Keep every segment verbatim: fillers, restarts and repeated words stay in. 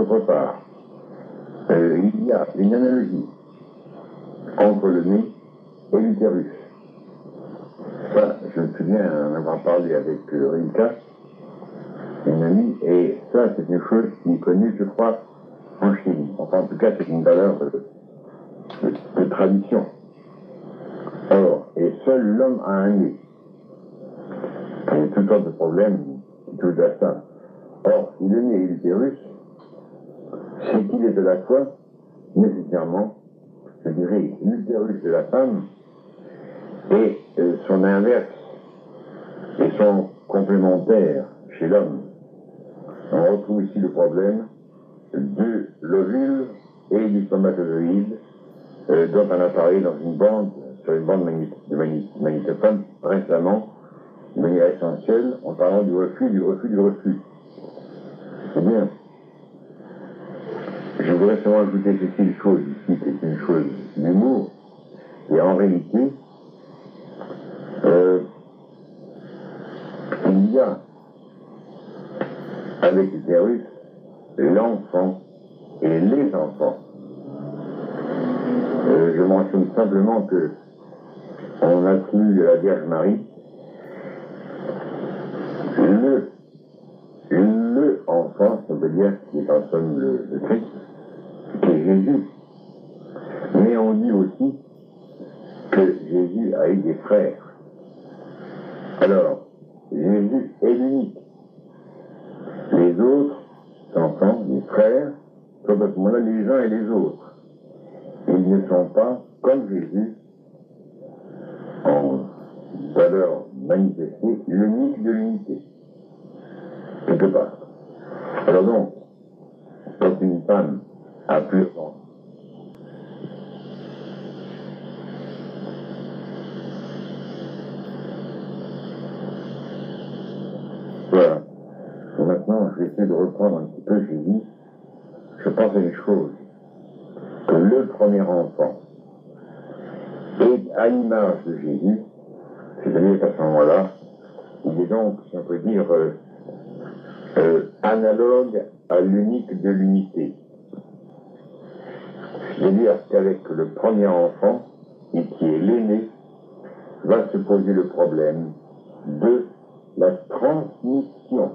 D'autre part, euh, il y a une analogie entre le nez et l'utérus. Ça, je me souviens en avoir parlé avec euh, Rika, une amie, et ça, c'est une chose qui est connue, je crois, en Chine. Enfin, en tout cas, c'est une valeur de, de, de tradition. Or, et seul l'homme a un nez. Il y a toutes sortes de problèmes tout à ça. Or, si le nez et l'utérus, c'est qu'il est à la fois, nécessairement, je dirais, l'utérus de la femme et euh, son inverse, et son complémentaire chez l'homme. On retrouve ici le problème de l'ovule et du spermatozoïde euh, dont on a parlé dans une bande, sur une bande de magnétophone récemment, de manière essentielle, en parlant du reflux, du reflux, du reflux. C'est bien. Je voudrais seulement ajouter ceci, une chose ici, qui est une chose d'humour, et en réalité, euh, il y a, avec l'utérus, l'enfant et les enfants. Euh, je mentionne simplement que on attribue à la Vierge Marie le, le enfant, on peut dire, qui est en somme le, le Christ, qui est Jésus. Mais on dit aussi que Jésus a eu des frères. Alors, Jésus est l'unique. Les autres enfants, les frères, sont à ce moment-là les uns et les autres. Ils ne sont pas, comme Jésus, en valeur manifestée, l'unique de l'unité. Quelque part. Alors donc, quand une femme a plusieurs enfants, voilà. Et maintenant, je vais essayer de reprendre un petit peu, j'ai dit, je pense à une chose, que le premier enfant est à l'image de Jésus, c'est-à-dire qu'à ce moment-là, il est donc, si on peut dire, euh, euh, analogue à l'unique de l'unité. C'est-à-dire qu'avec le premier enfant, et qui est l'aîné, va se poser le problème de la transmission.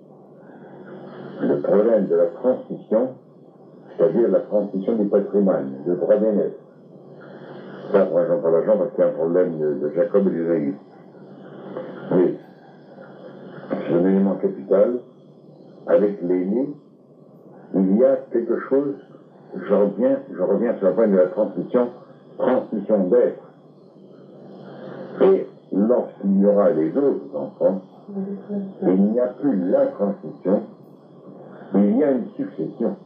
Le problème de la transmission, c'est-à-dire la transmission du patrimoine, le droit d'aînesse. Ça, pour exemple, pour l'argent, parce qu'il y a un problème de, de Jacob et d'Ésaü. Mais, c'est un élément capital. Avec l'aîné, il y a quelque chose, je reviens, je reviens sur le point de la transmission, transmission d'être. Et lorsqu'il y aura les autres enfants, il n'y a plus la transmission, il y a une succession.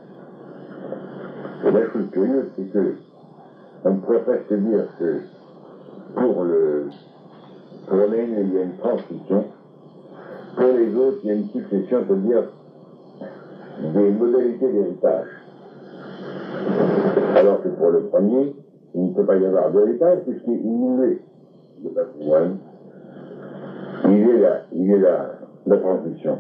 Et la chose curieuse, c'est que on pourrait presque dire que pour le pour l'aîné, il y a une transmission, pour les autres, il y a une succession, c'est-à-dire des modalités d'héritage. Alors que pour le premier, il ne peut pas y avoir d'héritage puisqu'il est le patrimoine. Il est là, il est là, la transmission.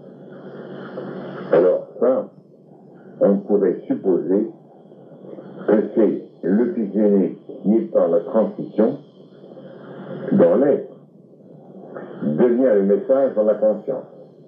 Alors ça, on pourrait supposer que c'est le fils aîné qui est par la transmission dans l'être, devient le message dans la conscience.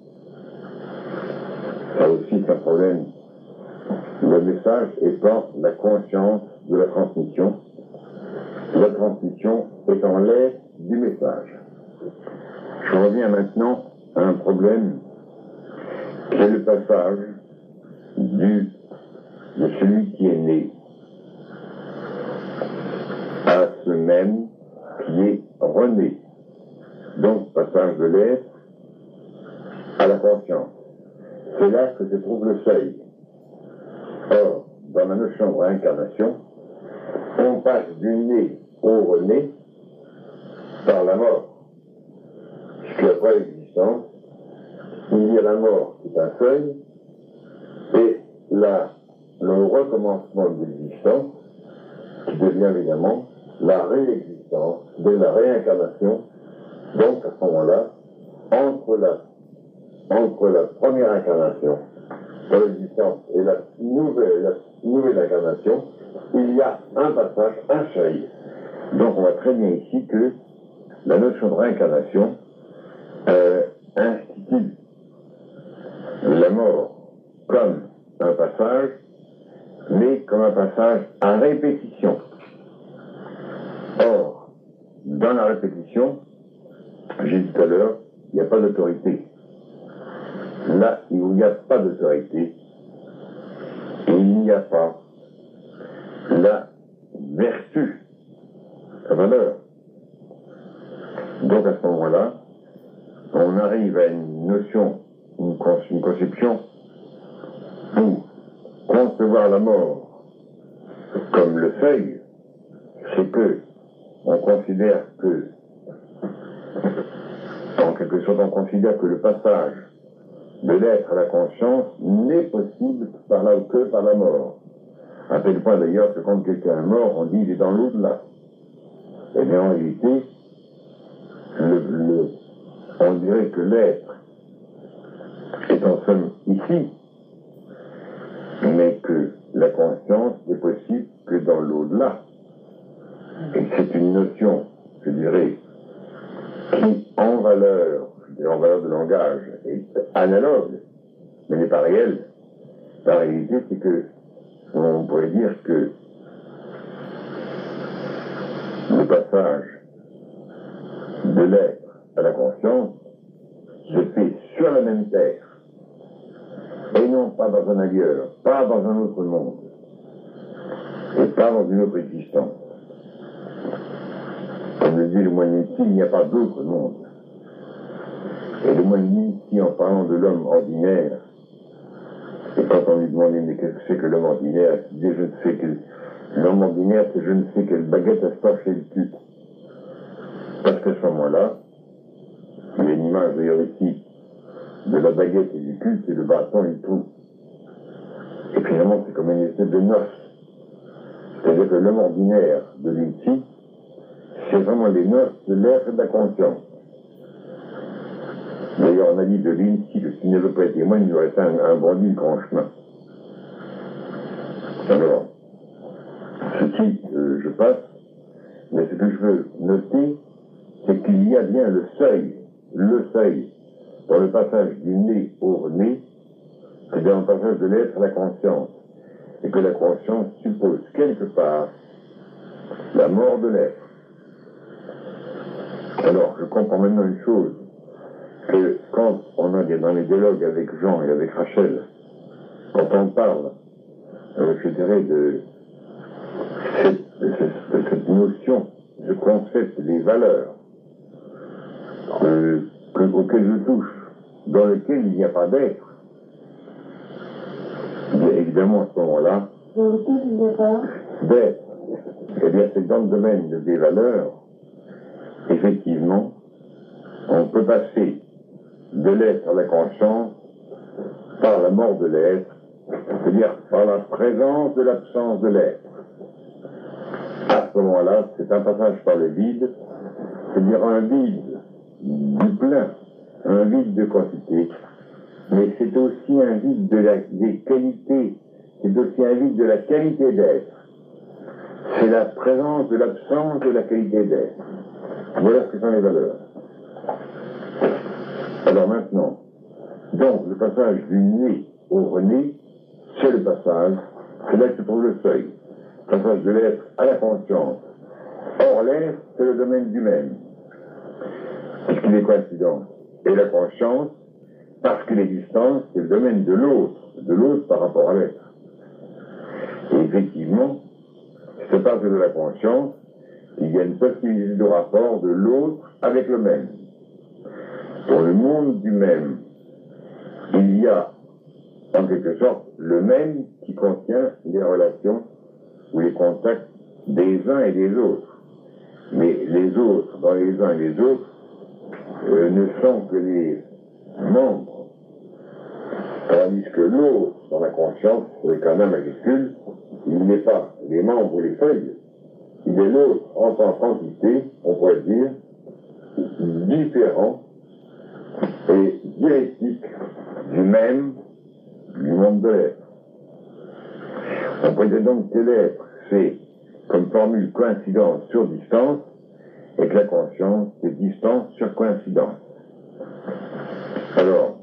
Ça aussi, c'est un problème. Le message étant la conscience de la transmission, la transmission étant l'être du message. Je reviens maintenant à un problème qui est le passage du, de celui qui est né à ce même qui est rené. Donc, passage de l'être à la conscience. C'est là que se trouve le seuil. Or, dans la notion de réincarnation, on passe du né au rené par la mort. Puisqu'après l'existence, il y a la mort qui est un seuil, et la, le recommencement de l'existence, qui devient évidemment la réexistence de la réincarnation. Donc, à ce moment-là, entre la, entre la première incarnation pour l'existence et la nouvelle, la nouvelle incarnation, il y a un passage, un seuil. Donc on voit très bien ici que la notion de réincarnation euh, institue la mort comme un passage, mais comme un passage à répétition. Or, dans la répétition, j'ai dit tout à l'heure, il n'y a pas d'autorité. Là, il n'y a pas d'autorité. Il n'y a pas la vertu, la valeur. Donc à ce moment-là, on arrive à une notion, une, une conception où concevoir la mort comme le seuil, c'est que on considère que, en quelque sorte, on considère que le passage de l'être à la conscience n'est possible par la, que par la mort. À tel point d'ailleurs que quand quelqu'un est mort, on dit il est dans l'au-delà. Et bien en réalité, le, le, on dirait que l'être est en somme ici, mais que la conscience n'est possible que dans l'au-delà. Et c'est une notion, je dirais, qui en valeur, en valeur de langage, est analogue, mais n'est pas réelle. La réalité, c'est que on pourrait dire que le passage de l'être à la conscience se fait sur la même terre, et non pas dans un ailleurs, pas dans un autre monde, et pas dans une autre existence. Comme le dit le moine Nietzsche, il n'y a pas d'autre monde. Et le moine Nietzsche, en parlant de l'homme ordinaire, et quand on lui demandait mais qu'est-ce que c'est que l'homme ordinaire, il disait je ne sais que l'homme ordinaire, c'est je ne sais quelle baguette à se torcher le cul. Parce qu'à ce moment-là, il y a une image d'ailleurs ici de la baguette et du cul, c'est le bâton et le trou. Et finalement, c'est comme une espèce de noce. C'est-à-dire que l'homme ordinaire de Nietzsche, c'est vraiment les noces de l'être et de la conscience. D'ailleurs, on a dit de Nietzsche que s'il n'avait pas été moi, il aurait fait un, un bandit de grand chemin. Alors, ceci, euh, je passe, mais ce que je veux noter, c'est qu'il y a bien le seuil, le seuil, dans le passage du nez au nez, c'est dans le passage de l'être à la conscience, et que la conscience suppose quelque part la mort de l'être. Alors, je comprends maintenant une chose, que quand on est dans les dialogues avec Jean et avec Rachel, quand on parle, euh, je dirais, de cette, de cette, de cette notion, ce concept des valeurs euh, que, auxquelles je touche, dans lequel il n'y a pas d'être, bien évidemment à ce moment-là, Dans lequel il n'y a pas d'être, eh bien c'est dans le domaine des valeurs, effectivement, on peut passer de l'être à la conscience par la mort de l'être, c'est-à-dire par la présence de l'absence de l'être. À ce moment-là, c'est un passage par le vide, c'est-à-dire un vide du plein, un vide de quantité, mais c'est aussi un vide de la, des qualités, c'est aussi un vide de la qualité d'être. C'est la présence de l'absence de la qualité d'être. Voilà ce que sont les valeurs. Alors maintenant, donc le passage du nez au rené, c'est le passage, c'est là que se trouve le seuil. Le passage de l'être à la conscience. Or l'être, c'est le domaine du même, puisqu'il est coïncident. Et la conscience, parce que l'existence, c'est le domaine de l'autre, de l'autre par rapport à l'être. Et effectivement, ce passage de la conscience, il y a une possibilité de rapport de l'autre avec le même. Dans le monde du même, il y a, en quelque sorte, le même qui contient les relations ou les contacts des uns et des autres. Mais les autres, dans les uns et les autres, euh, ne sont que les membres. Tandis que l'autre, dans la conscience, avec un A majuscule, il n'est pas les membres ou les feuilles. Il est l'autre en tant qu'entité, on pourrait dire, différent et dialectique du même, du monde forme de l'être. On pourrait dire donc que l'être, c'est, comme formule, coïncidence sur distance, et que la conscience, c'est distance sur coïncidence. Alors,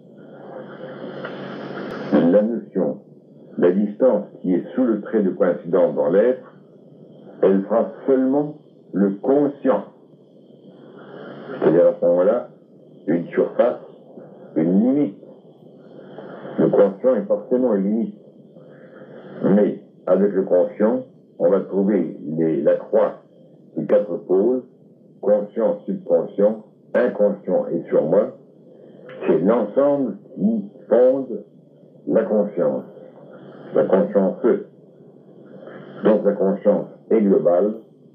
la notion, la distance qui est sous le trait de coïncidence dans l'être, elle fera seulement le conscient. C'est-à-dire à ce moment-là, une surface, une limite. Le conscient est forcément une limite. Mais avec le conscient, on va trouver les, la croix des quatre pôles, conscient, subconscient, inconscient et surmoi. C'est l'ensemble qui fonde la conscience. La conscience, donc la conscience est globale,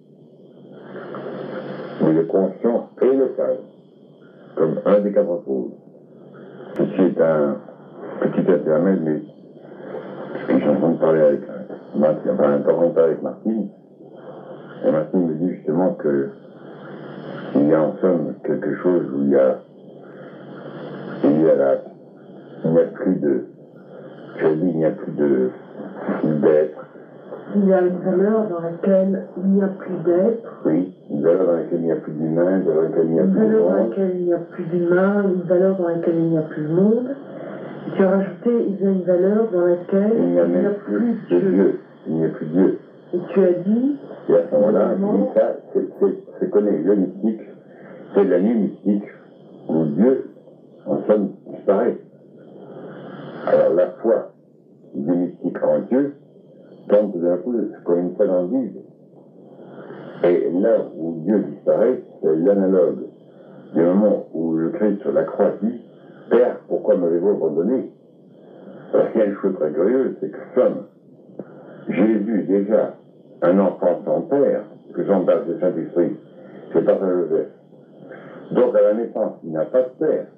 mais le conscient est local, comme un des quatre pôles. Ceci est un petit intermède, mais ce que j'ai en train de parler avec Martine, enfin, en train de parler avec Martine, et Martine me dit justement que il y a en somme quelque chose où il y a, il y a la, il n'y a plus de, je dis, il n'y a plus de, d'être. Il y a une valeur dans laquelle il n'y a plus d'être. Oui, une valeur dans laquelle il n'y a plus d'humain, dans laquelle il n'y a une plus de valeur dans monde. laquelle il n'y a plus d'humain, une valeur dans laquelle il n'y a plus de monde. Et tu as rajouté, il y a une valeur dans laquelle Il n'y a il n'y a même plus plus de Dieu. Dieu. Il n'y a plus de Dieu. Et tu as dit, Et à ce moment-là, évidemment, je dis ça, c'est, c'est, c'est connu, le mystique, c'est la nuit mystique, où Dieu, en somme, disparaît. Alors la foi des mystiques en Dieu tombe tout d'un coup comme une foi dans le vide. Et là où Dieu disparaît, c'est l'analogue du moment où le Christ sur la croix dit « Père, pourquoi m'avez-vous abandonné ?» Parce qu'il y a une chose très curieuse, c'est que comme Jésus est déjà un enfant sans père, que j'embrasse le Saint-Esprit, c'est pas Saint-Joseph. Donc à la naissance, il n'a pas de père.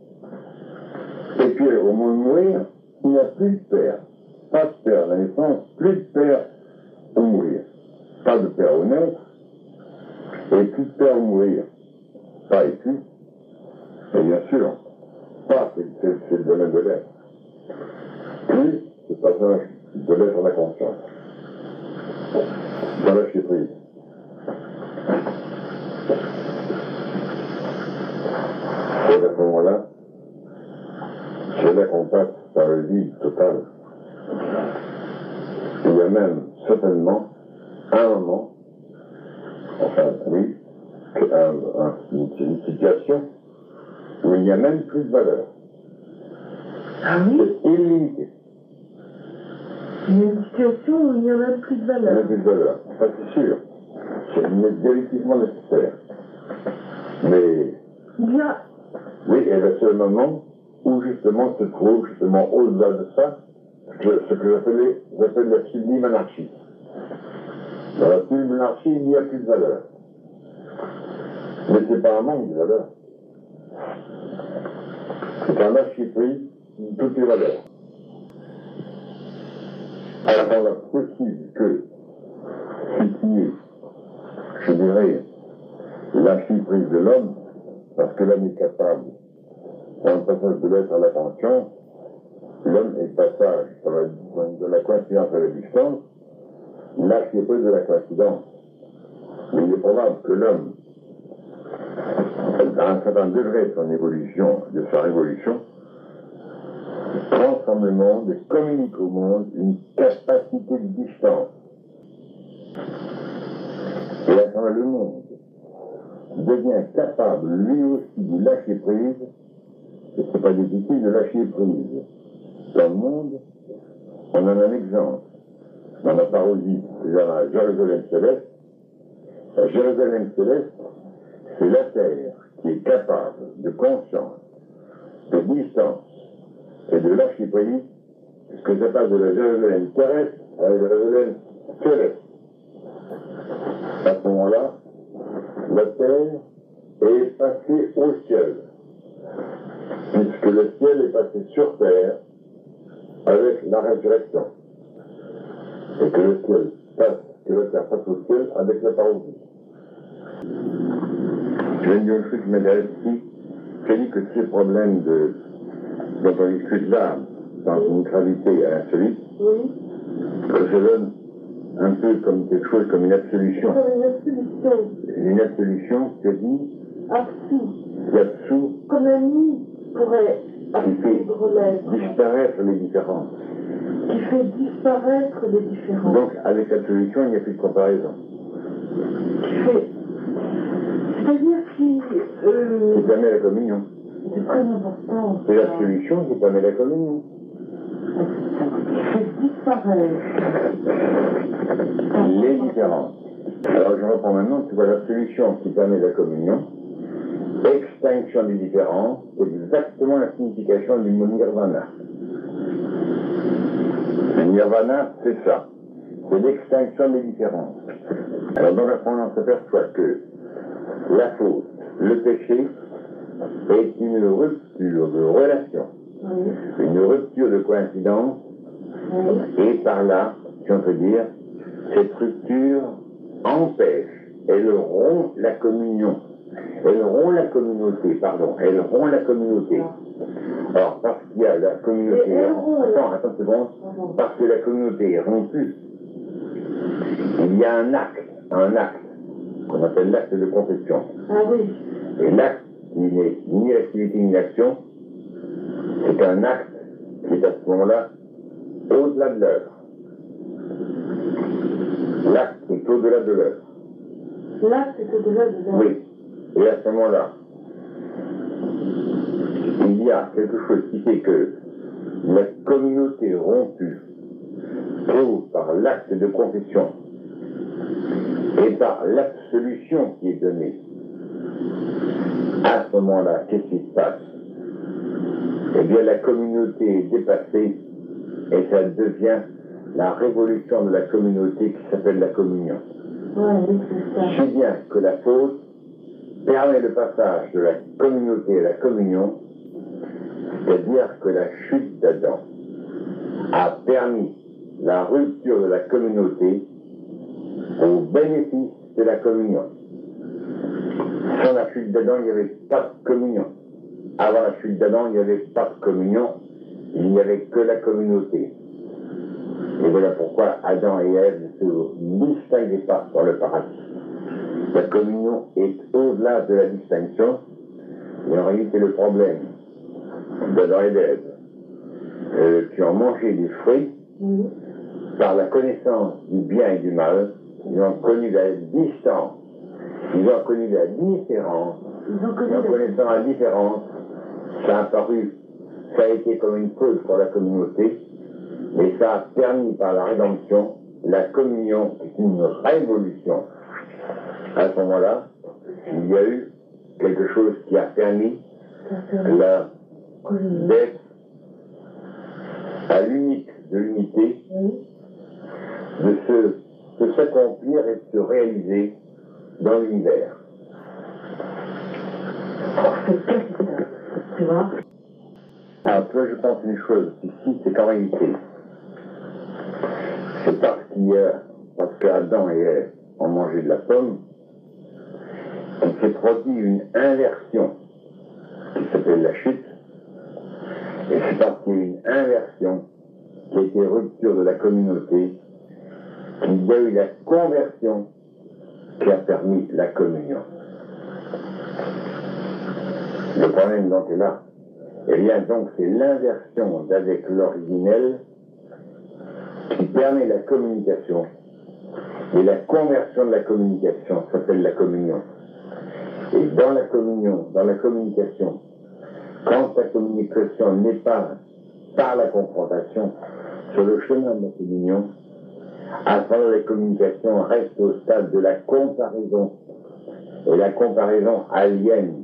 Et puis au moment de mourir, il n'y a plus de père. Pas de père à la naissance, plus de père au mourir. Pas de père au naître, et plus de père au mourir. Pas et puis, et bien sûr, pas, c'est, c'est, c'est le domaine de l'être. Puis, c'est le passage de l'être à la conscience. Dans la prise. Et à ce moment-là, c'est là qu'on passe par le vide total. Il y a même certainement un moment, enfin oui, un, un, une, une situation où il n'y a même plus de valeur. ah oui, C'est illimité. il y a une situation où il n'y a même plus de Il n'y a valeur. plus de valeur, ça c'est sûr. C'est définitivement nécessaire. Mais Il y a, oui, et le seul moment où justement se trouve justement au-delà de ça, ce que j'appelais, j'appelle la sublime anarchie. Dans la sublime anarchie, il n'y a plus de valeur. Mais c'est pas un manque de valeur. C'est un lâcher-prise de toutes les valeurs. Alors, on a possible que ce qui est, je dirais, lâcher-prise de l'homme, parce que l'homme est capable, dans le passage de l'être à la conscience, l'homme est passage de la coïncidence à la distance, lâcher-prise de la coïncidence. Mais il est probable que l'homme, à un certain degré de son évolution, de sa révolution, transforme le monde et communique au monde une capacité de distance. Et à ce moment-là, le monde devient capable, lui aussi, de lâcher prise, et ce n'est pas difficile de lâcher prise. Dans le monde, on en a un exemple. Dans la parodie, c'est dans la Jérusalem céleste. La Jérusalem céleste, c'est la terre qui est capable de conscience, de distance et de lâcher prise, ce que ça passe de la Jérusalem terrestre à la Jérusalem céleste. À ce moment-là, la terre est passée au ciel, puisque le ciel est passé sur terre avec la résurrection, et que le ciel passe, que la terre passe au ciel avec la parodie. Je viens de dire une chose qui m'intéresse ici. J'ai dit que ces problèmes de, dont on discute là, dans une gravité à l'insolite, Oui. que je donne un peu comme quelque chose, comme une absolution. Comme une absolution. Une absolution, tu as dit, Absous. qui absout, Comme un nid pourrait qui fait absoudre l'être. disparaître les différences. Qui fait disparaître les différences. Donc, avec l'absolution, il n'y a plus de comparaison. Qui fait. C'est-à-dire qui. Euh, Qui permet la communion. c'est très important. C'est l'absolution qui permet la communion. Qui fait disparaître. Les différences. Alors, je reprends maintenant, tu vois l'absolution qui permet la communion. Extinction des différences, c'est exactement la signification du mot nirvana. Le nirvana, c'est ça. C'est l'extinction des différences. Alors, dans la on s'aperçoit que la faute, le péché, est une rupture de relation, Oui. une rupture de coïncidence, Oui. et par là, si on peut dire, cette rupture empêche, elle rompt la communion. Elle rompt la communauté, pardon, elle rompt la communauté. Alors, parce qu'il y a la communauté... Attends, attends une seconde. Parce que la communauté est rompue, il y a un acte, un acte, qu'on appelle l'acte de confession. Ah oui. Et l'acte, il n'est ni l'activité ni l'action, c'est un acte qui est à ce moment-là au-delà de l'œuvre. L'acte est au-delà de l'œuvre. L'acte est au-delà de l'œuvre. Oui. Et à ce moment-là, il y a quelque chose qui fait que la communauté rompue trouve par l'acte de confession et par l'absolution qui est donnée. À ce moment-là, qu'est-ce qui se passe? Eh bien, la communauté est dépassée et ça devient la révolution de la communauté qui s'appelle la communion. Oui, oui, c'est ça. Si bien que la faute permet le passage de la communauté à la communion, c'est-à-dire que la chute d'Adam a permis la rupture de la communauté au bénéfice de la communion. Sans la chute d'Adam, il n'y avait pas de communion. Avant la chute d'Adam, il n'y avait pas de communion, il n'y avait que la communauté. Et voilà pourquoi Adam et Ève ne se distinguaient pas dans le paradis. La communion est au-delà de la distinction, et en réalité le problème d'Adam et d'Ève, euh, qui ont mangé des fruits, Oui. par la connaissance du bien et du mal, ils ont connu la distance, ils ont connu la différence, Ils ont connu et en la... connaissant la différence, ça a paru, ça a été comme une faute pour la communauté, mais ça a permis par la rédemption la communion, qui est une révolution. À ce moment-là, il y a eu quelque chose qui a permis la d'être à l'unique de l'unité, Oui. de se, de s'accomplir et de se réaliser dans l'univers. C'est ça, c'est ça. Tu vois? Alors, toi, je pense une chose ici, c'est qu'en réalité, c'est parce qu'il y a, parce qu'Adam et Ève ont mangé de la pomme, qu'il s'est produit une inversion qui s'appelle la chute, et c'est parce qu'il y a une inversion qui a été rupture de la communauté, qu'il y a eu la conversion qui a permis la communion. Le problème donc est là. Eh bien donc c'est l'inversion d'avec l'originel qui permet la communication. Et la conversion de la communication s'appelle la communion. Et dans la communion, dans la communication, quand la communication n'est pas par la confrontation sur le chemin de la communion, à ce moment la communication reste au stade de la comparaison. Et la comparaison aliène.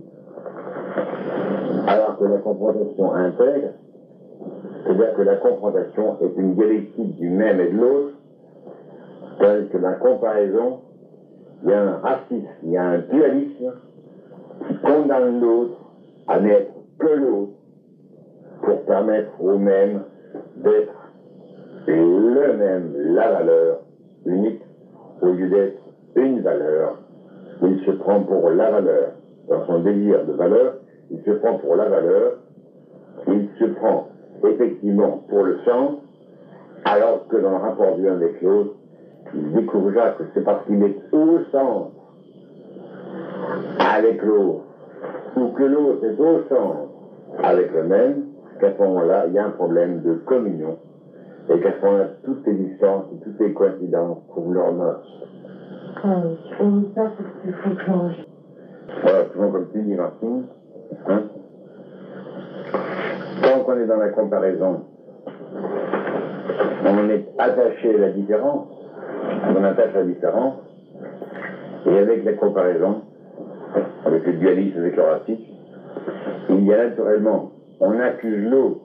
Alors que la confrontation intègre, c'est-à-dire que la confrontation est une dialectique du même et de l'autre, tandis que la comparaison, il y a un racisme, il y a un dualisme qui condamne l'autre à n'être que l'autre pour permettre au même d'être le même, la valeur unique, au lieu d'être une valeur. Il se prend pour la valeur. Dans son désir de valeur, il se prend pour la valeur, il se prend effectivement pour le sens, alors que dans le rapport du un avec l'autre, il découvrira que c'est parce qu'il est au centre avec l'autre, ou que l'autre est au centre avec le même, qu'à ce moment-là, il y a un problème de communion, et qu'à ce moment-là, toutes les distances et toutes les coïncidences trouvent leur noce. Ah oui, et ça, c'est ce qu'il faut changer. Voilà, souvent comme tu dis, Martine, hein, tant qu'on est dans la comparaison, on est attaché à la différence, on attache la différence, et avec la comparaison, avec le dualisme, avec le racisme, il y a naturellement, on accuse l'autre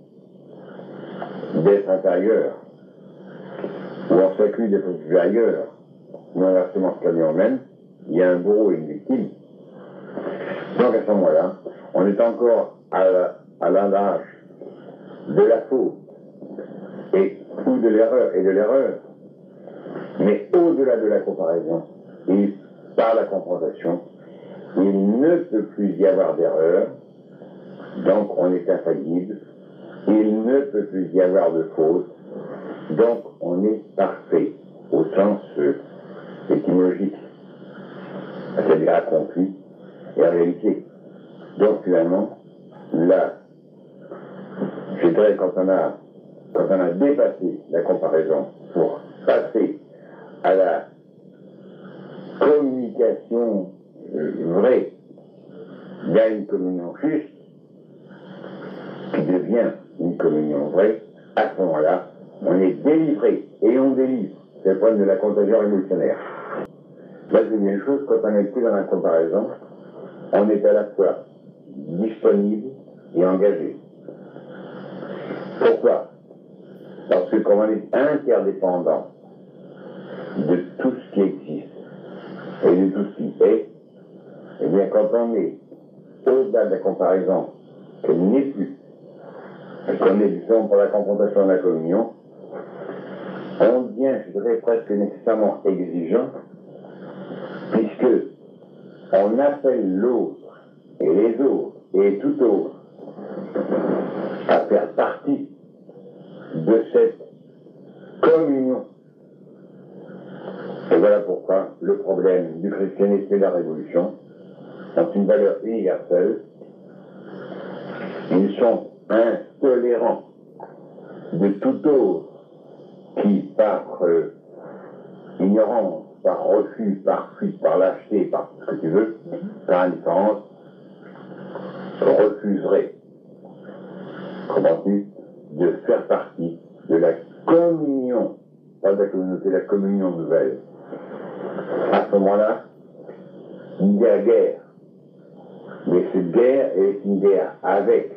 d'être inférieur, ou on s'accuse d'être supérieur, ou inversement se calmer en même, il y a un bourreau et une victime. Donc à ce moment-là, on est encore à, la, à l'âge de la faute, et, ou de l'erreur, et de l'erreur, mais au-delà de la comparaison, et par la confrontation, il ne peut plus y avoir d'erreur, donc on est infaillible, il ne peut plus y avoir de faute, donc on est parfait, au sens euh, étymologique, c'est-à-dire accompli et en réalité. Donc finalement, là, je dirais quand on a, quand on a dépassé la comparaison pour passer à la communication euh, vraie, il y a une communion juste qui devient une communion vraie. À ce moment-là, on est délivré et on délivre. C'est le problème de la contagion révolutionnaire. Là, je dis une chose, quand on n'est plus dans la comparaison, on est à la fois disponible et engagé. Pourquoi? Parce que quand on est interdépendant de tout ce qui existe et de tout ce qui est, eh bien quand on est au-delà de la comparaison, qu'elle n'est plus, parce qu'on est justement pour la confrontation de la communion, on devient, je dirais, presque nécessairement exigeant, puisque on appelle l'autre et les autres et tout autre à faire partie de cette communion. Et voilà pourquoi le problème du christianisme et de la révolution ont une valeur universelle. Ils sont intolérants de tout autre qui, par euh, ignorance, par refus, par fuite, par lâcheté, par ce que tu veux, par indifférence, refuserait, comprends-tu, de faire partie de la communion, pas de la communauté, la communion nouvelle. À ce moment-là, il y a guerre. Mais cette guerre est une guerre avec.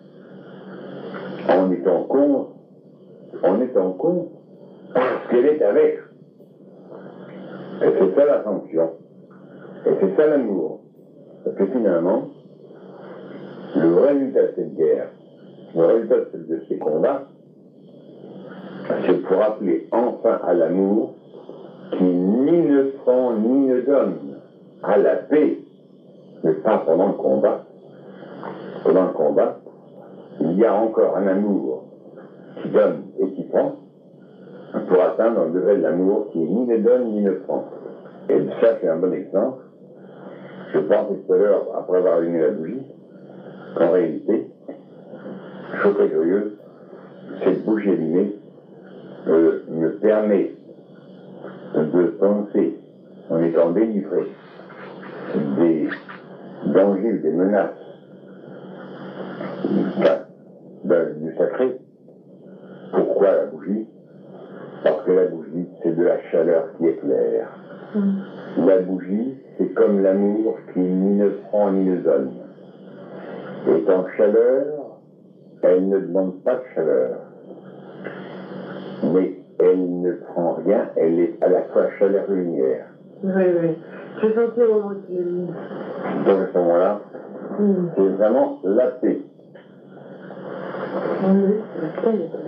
En étant contre, en étant contre, parce qu'elle est avec. Et c'est ça la sanction. Et c'est ça l'amour. Parce que finalement, le résultat de cette guerre, le résultat de ces combats, c'est pour appeler enfin à l'amour qui ni ne prend ni ne donne, à la paix, mais pas pendant le combat. Pendant le combat, il y a encore un amour qui donne et qui prend pour atteindre le degré de l'amour qui ni ne donne ni ne prend. Et ça, c'est un bon exemple. Je pense tout à l'heure, après avoir allumé la bougie, qu'en réalité, chose très curieuse, cette bougie allumée euh, me permet de penser, en étant délivré des dangers, des menaces du sacré. Pourquoi la bougie? Parce que la bougie, c'est de la chaleur qui éclaire. Mmh. La bougie, c'est comme l'amour qui ni ne prend ni ne donne. Étant chaleur, elle ne demande pas de chaleur. Mais elle ne prend rien, elle est à la fois chaleur et lumière. Oui, oui. Je sentais au moment où donc à ce moment-là, mmh. c'est vraiment la paix. Oui, c'est la paix,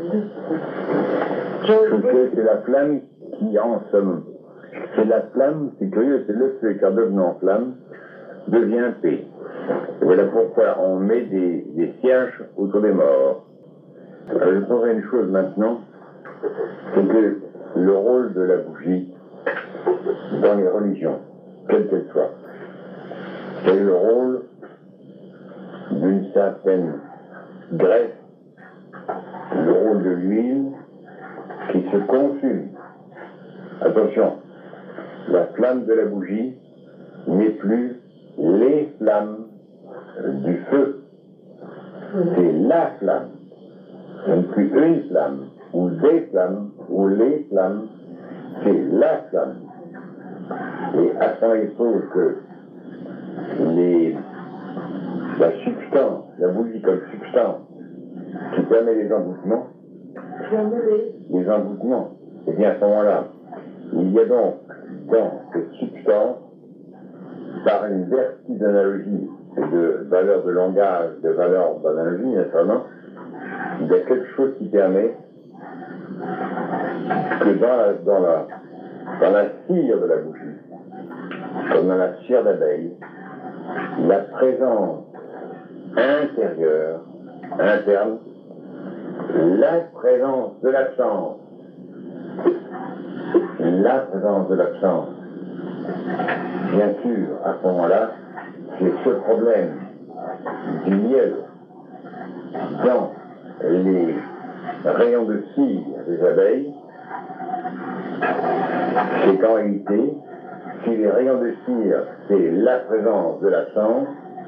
c'est c'est la flamme qui en somme. C'est la flamme, c'est curieux, c'est le feu qui en devenant flamme devient paix. Et voilà pourquoi on met des, des cierges autour des morts. Je prendrai une chose maintenant, c'est que le rôle de la bougie dans les religions, quelle qu'elle soit, c'est le rôle d'une certaine graisse, le rôle de l'huile qui se consume. Attention, la flamme de la bougie n'est plus les flammes du feu, c'est la flamme. Ce n'est plus une flamme, ou des flammes, ou les flammes, c'est la flamme. Et à ce moment, il faut que les, la substance, la bougie comme substance, qui permet les envoûtements, les envoûtements, et bien à ce moment-là, il y a donc dans cette substance, par une vertu d'analogie, de valeur de langage, de valeur d'analogie, naturellement, il y a quelque chose qui permet que dans la, dans la, dans la cire de la bougie, comme dans la cire d'abeille, la présence intérieure, interne, la présence de l'absence, la présence de l'absence, bien sûr, à ce moment-là, c'est ce problème du miel dans les rayons de cire des abeilles, c'est qu'en réalité, si les rayons de cire, c'est la présence de l'absence,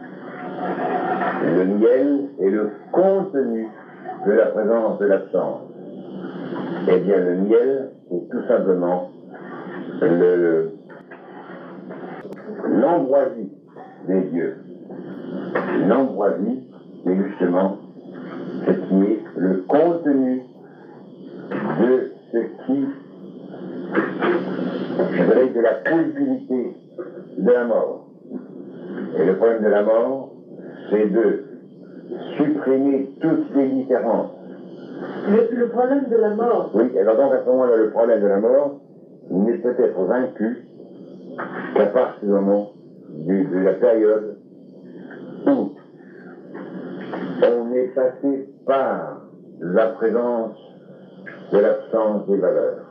le miel est le contenu de la présence de l'absence. Eh bien, le miel, c'est tout simplement le, l'ambroisie des dieux. L'ambroisie, c'est justement ce qui est le contenu de ce qui, je dirais, de la possibilité de la mort. Et le problème de la mort, c'est de supprimer toutes les différences. Le, le problème de la mort. Oui, et alors donc à ce moment-là, le problème de la mort n'est peut-être vaincu qu'à partir du moment du, de la période où on est passé par la présence de l'absence des valeurs.